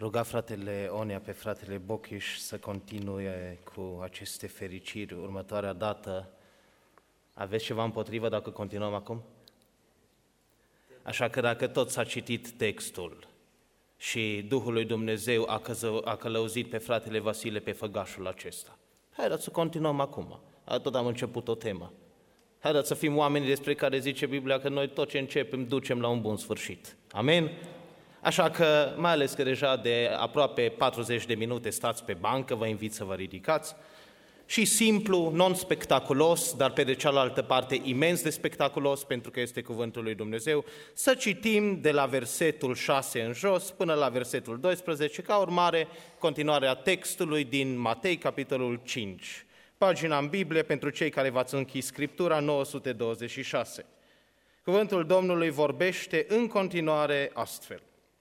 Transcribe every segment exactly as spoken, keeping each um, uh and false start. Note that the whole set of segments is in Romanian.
ruga fratele Onea pe fratele Bochiș să continue cu aceste fericiri următoarea dată. Aveți ceva împotrivă dacă continuăm acum? Așa că dacă tot s-a citit textul și Duhul lui Dumnezeu a, căză, a călăuzit pe fratele Vasile pe făgașul acesta, haideți să continuăm acum. Tot am început o temă. Haideți să fim oameni despre care zice Biblia că noi tot ce începem ducem la un bun sfârșit. Amin? Așa că, mai ales că deja de aproape patruzeci de minute stați pe bancă, vă invit să vă ridicați. Și simplu, non-spectaculos, dar pe de cealaltă parte imens de spectaculos, pentru că este cuvântul lui Dumnezeu, să citim de la versetul șase în jos până la versetul doisprezece, ca urmare continuarea textului din Matei, capitolul cinci. Pagina în Biblie, pentru cei care v-ați închis Scriptura, nouă sute douăzeci și șase. Cuvântul Domnului vorbește în continuare astfel.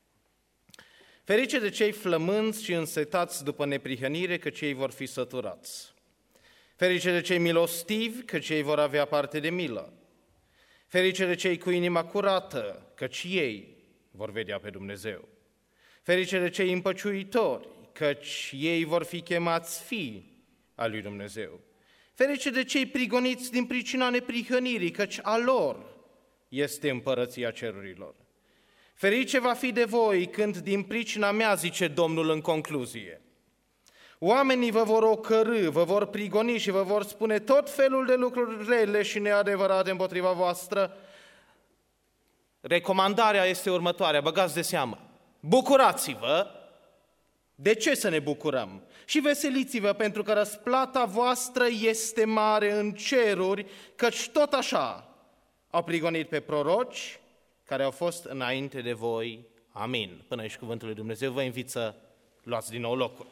Ferice de cei flămânzi și însetați după neprihănire, că cei vor fi săturați. Ferice de cei milostivi, că cei vor avea parte de milă. Ferice de cei cu inima curată, căci ei vor vedea pe Dumnezeu. Ferice de cei împăciuitori, căci ei vor fi chemați fii al lui Dumnezeu. Ferice de cei prigoniți din pricina neprihănirii, căci a lor este împărăția cerurilor. Ferice va fi de voi când din pricina mea, zice Domnul în concluzie, oamenii vă vor ocărî, vă vor prigoni și vă vor spune tot felul de lucruri rele și neadevărate împotriva voastră. Recomandarea este următoarea, băgați de seamă. Bucurați-vă. De ce să ne bucurăm? Și veseliți-vă, pentru că răsplata voastră este mare în ceruri, căci tot așa au prigonit pe proroci care au fost înainte de voi. Amin. Până aici cuvântul lui Dumnezeu, vă invit să luați din nou locul.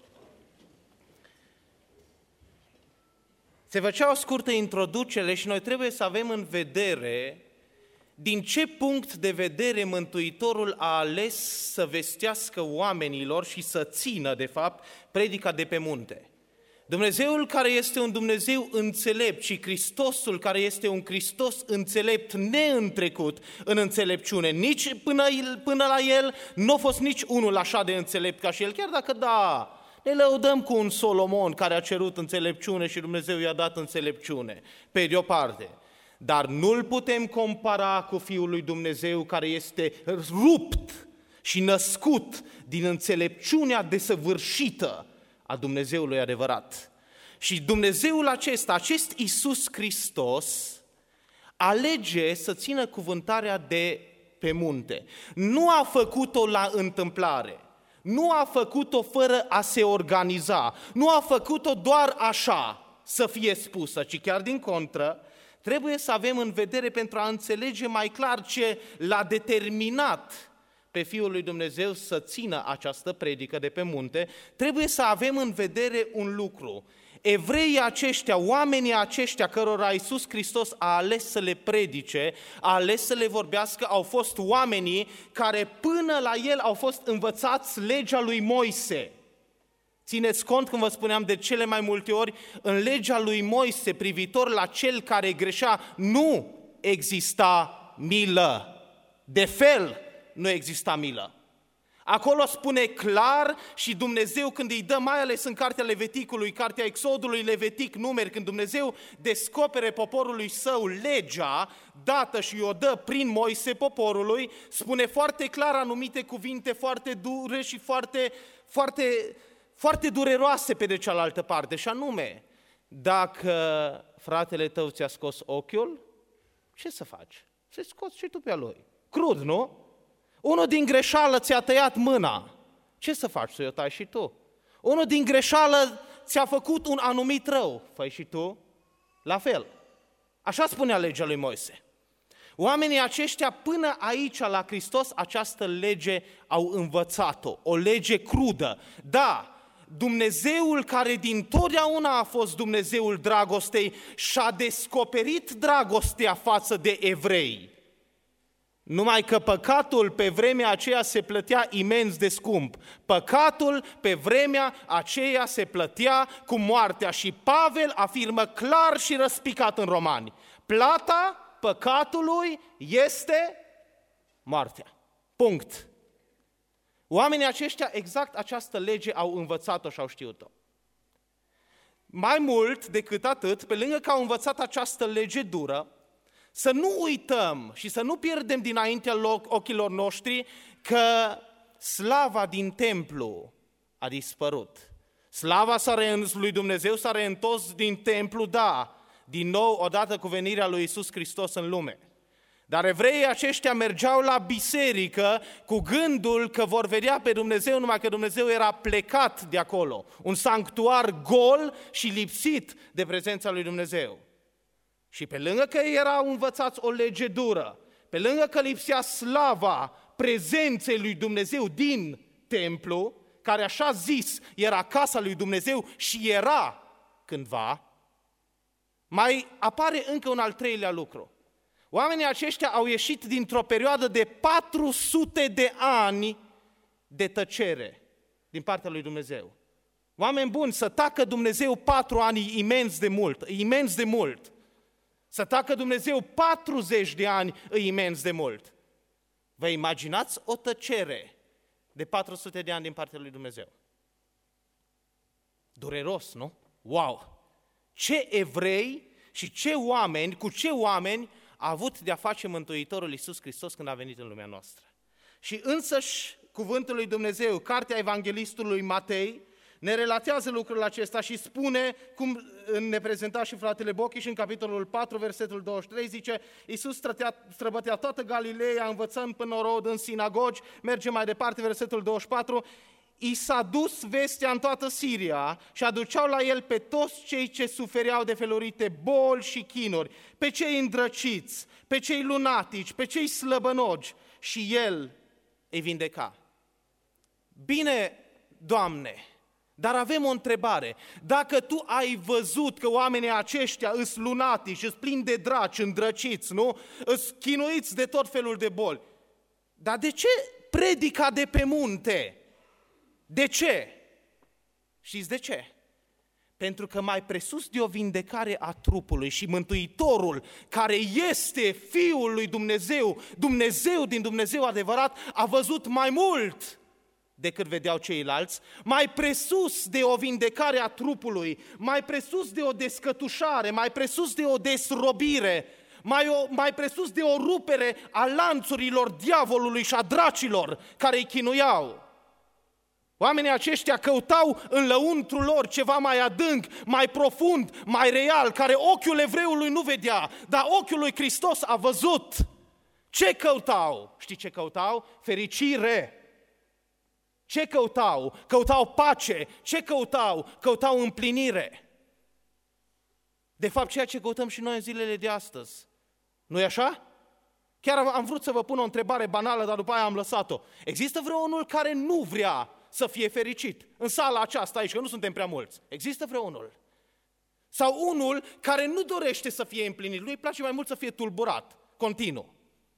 Se făcea o scurtă introducere și noi trebuie să avem în vedere din ce punct de vedere Mântuitorul a ales să vestească oamenilor și să țină, de fapt, predica de pe munte. Dumnezeul care este un Dumnezeu înțelept și Hristosul care este un Hristos înțelept neîntrecut în înțelepciune, nici până, până la El nu a fost nici unul așa de înțelept ca și El, chiar dacă da, ne lăudăm cu un Solomon care a cerut înțelepciune și Dumnezeu i-a dat înțelepciune, pe de o parte. Dar nu-L putem compara cu Fiul lui Dumnezeu care este rupt și născut din înțelepciunea desăvârșită a Dumnezeului adevărat. Și Dumnezeul acesta, acest Iisus Hristos, alege să țină cuvântarea de pe munte. Nu a făcut-o la întâmplare, nu a făcut-o fără a se organiza, nu a făcut-o doar așa să fie spusă, ci chiar din contră, trebuie să avem în vedere pentru a înțelege mai clar ce l-a determinat pe Fiul lui Dumnezeu să țină această predică de pe munte, trebuie să avem în vedere un lucru. Evreii aceștia, oamenii aceștia cărora Iisus Hristos a ales să le predice, a ales să le vorbească, au fost oamenii care până la El au fost învățați legea lui Moise. Țineți cont când vă spuneam de cele mai multe ori, în legea lui Moise privitor la cel care greșea, nu exista milă. De fel, nu exista milă. Acolo spune clar și Dumnezeu când îi dă, mai ales în cartea Leviticului, cartea Exodului, Levitic, Numeri, când Dumnezeu descopere poporului său legea dată și o dă prin Moise poporului, spune foarte clar anumite cuvinte foarte dure și foarte, foarte, foarte dureroase pe de cealaltă parte, și anume, dacă fratele tău ți-a scos ochiul, ce să faci? Să-i scoți și tu pe-a lui. Crud, nu? Unul din greșeală ți-a tăiat mâna, ce să faci? Să-i o tai și tu. Unul din greșeală ți-a făcut un anumit rău, fă și tu la fel. Așa spunea legea lui Moise. Oamenii aceștia până aici la Hristos această lege au învățat-o, o lege crudă. Da, Dumnezeul care dintotdeauna a fost Dumnezeul dragostei și-a descoperit dragostea față de evrei. Numai că păcatul pe vremea aceea se plătea imens de scump. Păcatul pe vremea aceea se plătea cu moartea și Pavel afirmă clar și răspicat în Romani. Plata păcatului este moartea. Punct. Oamenii aceștia exact această lege au învățat-o și au știut-o. Mai mult decât atât, pe lângă că au învățat această lege dură, să nu uităm și să nu pierdem dinaintea ochilor noștri că slava din templu a dispărut. Slava s-a reîntors, lui Dumnezeu s-a reîntors din templu, da, din nou odată cu venirea lui Iisus Hristos în lume. Dar evreii aceștia mergeau la biserică cu gândul că vor vedea pe Dumnezeu, numai că Dumnezeu era plecat de acolo. Un sanctuar gol și lipsit de prezența lui Dumnezeu. Și pe lângă că erau învățați o lege dură, pe lângă că lipsea slava prezenței lui Dumnezeu din templu, care așa zis era casa lui Dumnezeu și era cândva, mai apare încă un al treilea lucru. Oamenii aceștia au ieșit dintr-o perioadă de patru sute de ani de tăcere din partea lui Dumnezeu. Oameni buni, să tacă Dumnezeu patru ani e imens de mult, e imens de mult. Să tacă Dumnezeu patruzeci de ani e imens de mult. Vă imaginați o tăcere de patru sute de ani din partea lui Dumnezeu? Dureros, nu? Wow! Ce evrei și ce oameni, cu ce oameni a avut de-a face Mântuitorul Iisus Hristos când a venit în lumea noastră. Și însăși cuvântul lui Dumnezeu, cartea evanghelistului Matei, ne relatează lucrul acesta și spune, cum ne prezenta și fratele Bochiș în capitolul patru, versetul douăzeci și trei, zice: Iisus străbătea toată Galileea, învățând până rod în sinagogi, merge mai departe, versetul douăzeci și patru, i s-a dus vestea în toată Siria și aduceau la el pe toți cei ce sufereau de felurite boli și chinuri, pe cei îndrăciți, pe cei lunatici, pe cei slăbănogi, și el îi vindeca. Bine, Doamne, dar avem o întrebare. Dacă Tu ai văzut că oamenii aceștia îs lunatici, îs plini de draci, îndrăciți, nu? Îs chinuiți de tot felul de boli, dar de ce predica de pe munte? De ce? Știți de ce? Pentru că mai presus de o vindecare a trupului și Mântuitorul, care este Fiul lui Dumnezeu, Dumnezeu din Dumnezeu adevărat, a văzut mai mult decât vedeau ceilalți, mai presus de o vindecare a trupului, mai presus de o descătușare, mai presus de o desrobire, mai, o, mai presus de o rupere a lanțurilor diavolului și a dracilor care îi chinuiau. Oamenii aceștia căutau în lăuntrul lor ceva mai adânc, mai profund, mai real, care ochiul evreului nu vedea, dar ochiul lui Hristos a văzut. Ce căutau? Știi ce căutau? Fericire. Ce căutau? Căutau pace. Ce căutau? Căutau împlinire. De fapt, ceea ce căutăm și noi în zilele de astăzi. Nu-i așa? Chiar am vrut să vă pun o întrebare banală, dar după aia am lăsat-o. Există vreunul care nu vrea să fie fericit în sala aceasta aici, că nu suntem prea mulți? Există vreunul? Sau unul care nu dorește să fie împlinit, lui îi place mai mult să fie tulburat, continuu.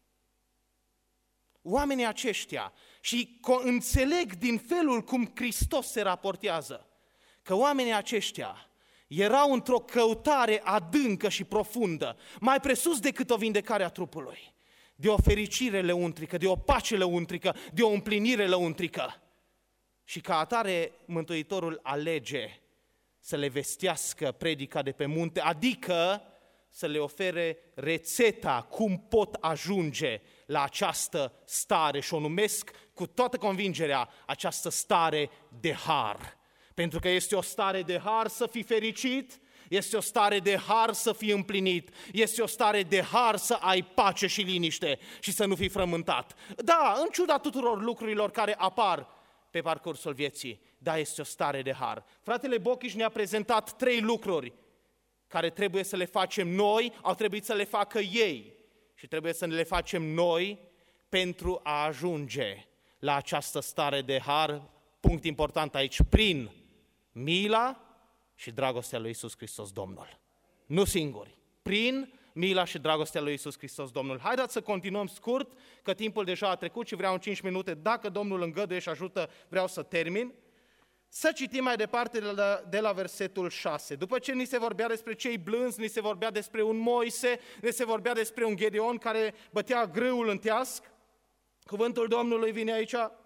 Oamenii aceștia, și înțeleg din felul cum Hristos se raportează, că oamenii aceștia erau într-o căutare adâncă și profundă, mai presus decât o vindecare a trupului, de o fericire lăuntrică, de o pace lăuntrică, de o împlinire lăuntrică. Și ca atare Mântuitorul alege să le vestească predica de pe munte, adică să le ofere rețeta cum pot ajunge la această stare, și o numesc cu toată convingerea această stare de har. Pentru că este o stare de har să fii fericit, este o stare de har să fii împlinit, este o stare de har să ai pace și liniște și să nu fii frământat. Da, în ciuda tuturor lucrurilor care apar pe parcursul vieții, da, este o stare de har. Fratele Bochiș ne-a prezentat trei lucruri care trebuie să le facem noi, au trebuit să le facă ei și trebuie să ne le facem noi pentru a ajunge la această stare de har, punct important aici, prin mila și dragostea lui Iisus Hristos Domnul. Nu singuri, prin mila și dragostea lui Iisus Hristos Domnul. Haideți să continuăm scurt, că timpul deja a trecut și vreau în cinci minute, dacă Domnul îngăduie și ajută, vreau să termin. Să citim mai departe de la, de la versetul șase. După ce ni se vorbea despre cei blânzi, ni se vorbea despre un Moise, ni se vorbea despre un Gedeon care bătea grâul în teasc, cuvântul Domnului vine aici: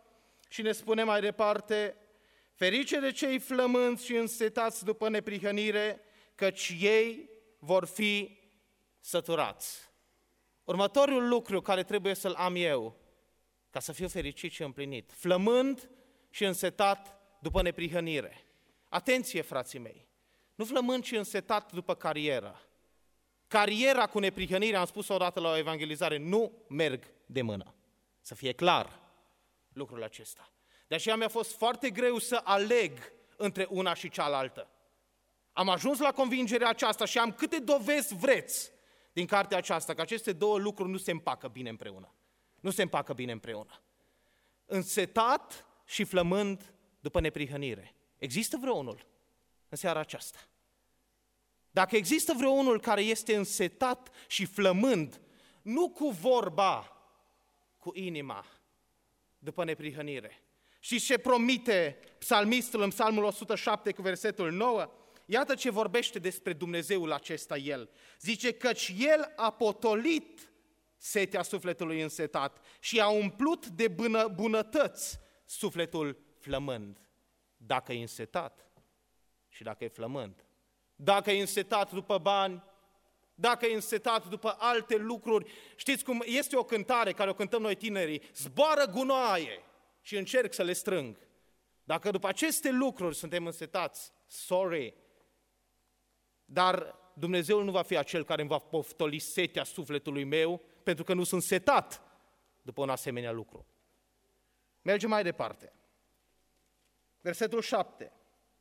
Și ne spune mai departe, ferice de cei flămânți și însetați după neprihănire, căci ei vor fi săturați. Următorul lucru care trebuie să-l am eu, ca să fiu fericit și împlinit, flămând și însetat după neprihănire. Atenție, frații mei, nu flămând și însetat după carieră. Cariera cu neprihănire, am spus odată la o evangelizare, nu merg de mână. Să fie clar lucrul acesta. De aceea mi-a fost foarte greu să aleg între una și cealaltă. Am ajuns la convingerea aceasta și am câte dovezi vreți din cartea aceasta, că aceste două lucruri nu se împacă bine împreună. Nu se împacă bine împreună. Însetat și flămând după neprihănire. Există vreunul în seara aceasta? Dacă există vreunul care este însetat și flămând, nu cu vorba, cu inima, după neprihănire. Și ce promite psalmistul în Psalmul o sută șapte cu versetul nouă? Iată ce vorbește despre Dumnezeul acesta el. Zice, căci el a potolit setea sufletului însetat și a umplut de bună, bunătăți sufletul flămând. Dacă e însetat și dacă e flămând, dacă e însetat după bani, dacă e însetat după alte lucruri, știți cum este o cântare care o cântăm noi tinerii, zboară gunoaie și încerc să le strâng. Dacă după aceste lucruri suntem însetați, sorry, dar Dumnezeu nu va fi acel care îmi va poftoli setea sufletului meu, pentru că nu sunt setat după un asemenea lucru. Mergem mai departe. Versetul șapte.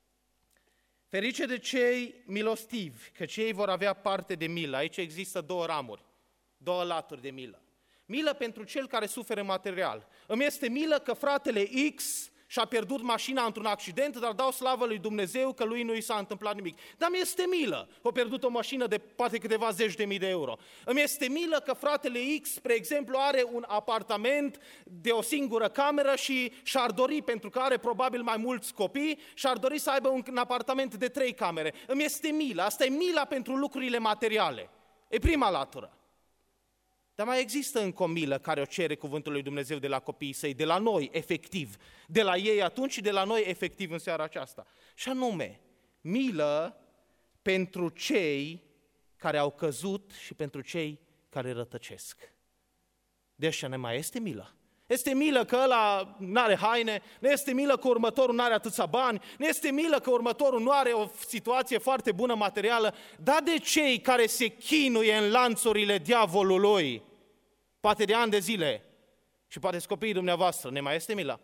Ferice de cei milostivi, că cei vor avea parte de milă. Aici există două ramuri, două laturi de milă. Milă pentru cel care suferă material. Îmi este milă că fratele X și-a pierdut mașina într-un accident, dar dau slavă lui Dumnezeu că lui nu i s-a întâmplat nimic. Dar mi este milă, a pierdut o mașină de poate câteva zeci de mii de euro. Îmi este milă că fratele X, spre exemplu, are un apartament de o singură cameră și și-ar dori, pentru că are probabil mai mulți copii, și-ar dori să aibă un apartament de trei camere. Îmi este milă, asta e mila pentru lucrurile materiale. E prima latură. Dar mai există încă o milă care o cere cuvântul lui Dumnezeu de la copiii săi, de la noi, efectiv, de la ei atunci și de la noi, efectiv, în seara aceasta. Și anume, milă pentru cei care au căzut și pentru cei care rătăcesc. De așa ne mai este milă. Este milă că ăla nu are haine, nu este milă că următorul nu are atâția bani, nu este milă că următorul nu are o situație foarte bună materială, dar de cei care se chinuie în lanțurile diavolului, poate de ani de zile, și poate copiii dumneavoastră, ne mai este milă?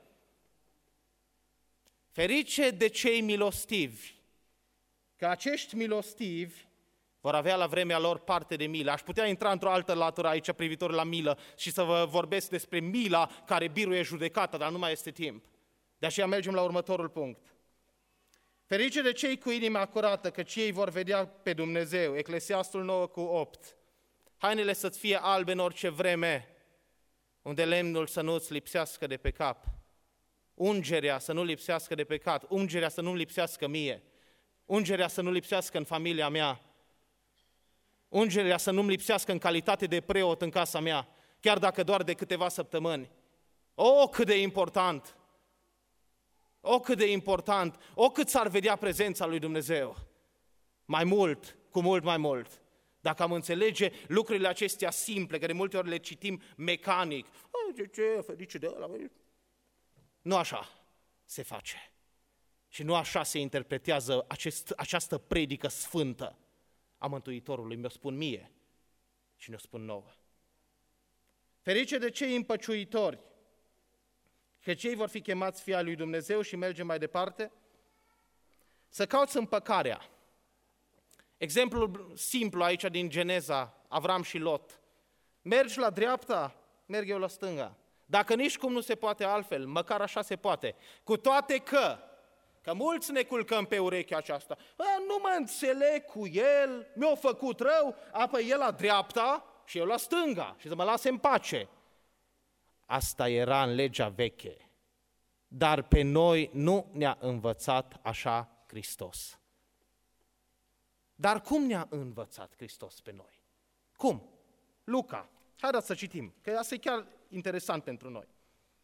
Ferice de cei milostivi, că acești milostivi vor avea la vremea lor parte de milă. Aș putea intra într-o altă latură aici privitor la milă și să vă vorbesc despre mila care biruie judecata, dar nu mai este timp. De aceea mergem la următorul punct. Ferice de cei cu inima curată, căci ei vor vedea pe Dumnezeu. Eclesiastul nouă cu opt. Hainele să-ți fie albe în orice vreme, unde lemnul să nu-ți lipsească de pe cap. Ungerea să nu lipsească de pe cap. Ungerea să nu lipsească mie. Ungerea să nu lipsească în familia mea. Ungerea să nu-mi lipsească în calitate de preot în casa mea, chiar dacă doar de câteva săptămâni. O, cât de important! O, cât de important! O, cât s-ar vedea prezența lui Dumnezeu! Mai mult, cu mult mai mult. Dacă am înțelege lucrurile acestea simple, că de multe ori le citim mecanic. Ce, ce, ferice de ăla. Nu așa se face. Și nu așa se interpretează acest, această predică sfântă a Mântuitorului, mi-o spun mie și ne-o spun nouă. Ferice de cei împăciuitori, că cei vor fi chemați fii al lui Dumnezeu. Și mergem mai departe. Să cauți împăcarea. Exemplul simplu aici din Geneza, Avram și Lot. Mergi la dreapta, merg eu la stânga. Dacă nici cum nu se poate altfel, măcar așa se poate. Cu toate că, că mulți ne culcăm pe urechea aceasta. Nu mă înțeleg cu el, mi-a făcut rău, apoi el la dreapta și eu la stânga și să mă lase în pace. Asta era în legea veche, dar pe noi nu ne-a învățat așa Hristos. Dar cum ne-a învățat Hristos pe noi? Cum? Luca, haideți să citim, că asta e chiar interesant pentru noi.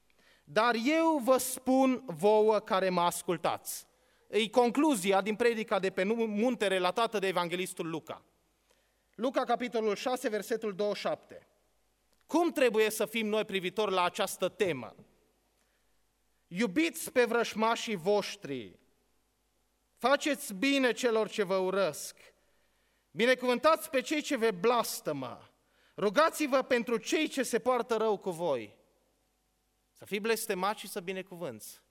Dar eu vă spun vouă care mă ascultați. E concluzia din predica de pe munte relatată de evanghelistul Luca. Luca, capitolul șase, versetul douăzeci și șapte. Cum trebuie să fim noi privitori la această temă? Iubiți pe vrășmașii voștri, faceți bine celor ce vă urăsc, binecuvântați pe cei ce vă blastămă, rugați-vă pentru cei ce se poartă rău cu voi. Să fii blestemat și să binecuvânți.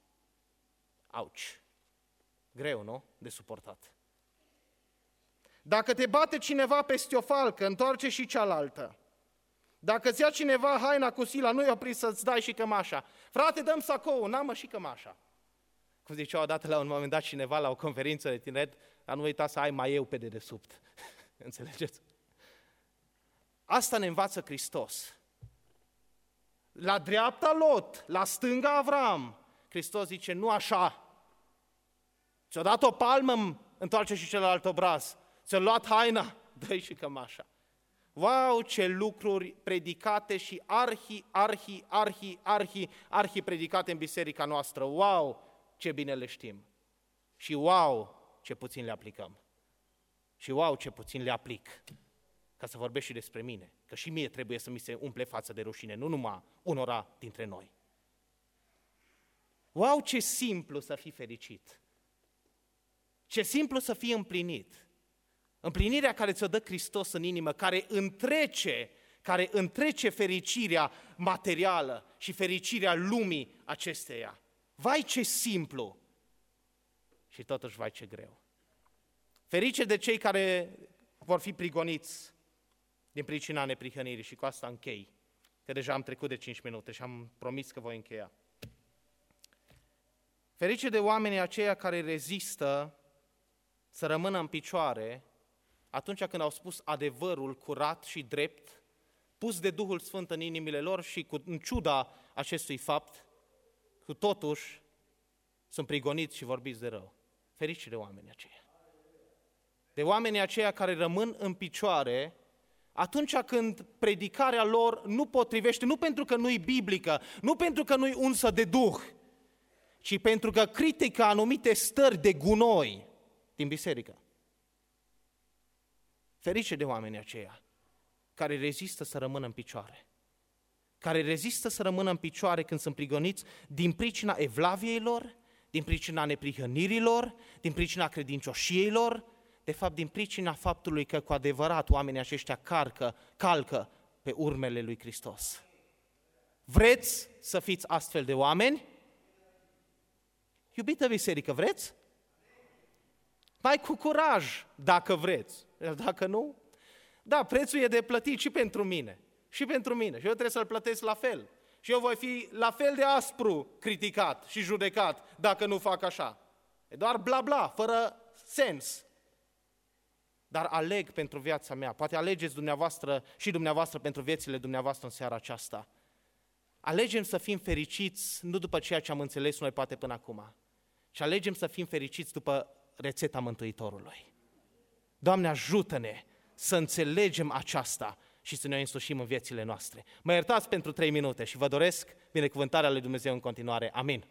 Auci! Greu, nu? De suportat. Dacă te bate cineva peste o falcă, întoarce și cealaltă. Dacă îți ia cineva haina cu sila, nu-i opri să-ți dai și cămașa. Frate, dăm sacou, n-am și cămașa. Cum zicea odată la un moment dat cineva la o conferință de tineret, dar nu uita să ai mai eu pe dedesubt. Înțelegeți? Asta ne învață Hristos. La dreapta Lot, la stânga Avram, Hristos zice, nu așa. Ți-o dat o palmă, întoarce și celălalt obraz. Ți-a luat haina, dă-i și cămașa. Wow, ce lucruri predicate și arhi, arhi, arhi, arhi, arhi predicate în biserica noastră. Wow, ce bine le știm. Și wow, ce puțin le aplicăm. Și wow, ce puțin le aplic. Ca să vorbesc și despre mine, că și mie trebuie să mi se umple fața de rușine, nu numai unora dintre noi. Wow, ce simplu să fii fericit. Ce simplu să fii împlinit. Împlinirea care ți-o dă Hristos în inimă, care întrece, care întrece fericirea materială și fericirea lumii acesteia. Vai, ce simplu! Și totuși, vai, ce greu. Ferice de cei care vor fi prigoniți din pricina neprihănirii, și cu asta închei, că deja am trecut de cinci minute și am promis că voi încheia. Ferice de oamenii aceia care rezistă să rămână în picioare atunci când au spus adevărul curat și drept, pus de Duhul Sfânt în inimile lor și cu, în ciuda acestui fapt, cu totuși sunt prigoniți și vorbiți de rău. Ferice de oamenii aceia. De oamenii aceia care rămân în picioare atunci când predicarea lor nu potrivește, nu pentru că nu-i biblică, nu pentru că nu-i unsă de Duh, ci pentru că critică anumite stări de gunoi din biserică. Ferice de oamenii aceia care rezistă să rămână în picioare, care rezistă să rămână în picioare când sunt prigoniți din pricina evlaviei lor, din pricina neprihănirilor, din pricina credincioșiei lor, de fapt din pricina faptului că cu adevărat oamenii aceștia calcă, calcă pe urmele lui Hristos. Vreți să fiți astfel de oameni? Iubită biserică, vreți? Mai cu curaj, dacă vreți. Dacă nu, da, prețul e de plătit și pentru mine. Și pentru mine. Și eu trebuie să-l plătesc la fel. Și eu voi fi la fel de aspru criticat și judecat dacă nu fac așa. E doar bla bla, fără sens. Dar aleg pentru viața mea. Poate alegeți dumneavoastră și dumneavoastră pentru viețile dumneavoastră în seara aceasta. Alegem să fim fericiți nu după ceea ce am înțeles noi poate până acum, ci alegem să fim fericiți după rețeta Mântuitorului. Doamne, ajută-ne să înțelegem aceasta și să ne însușim în viețile noastre. Mă iertați pentru trei minute și vă doresc binecuvântarea lui Dumnezeu în continuare. Amin.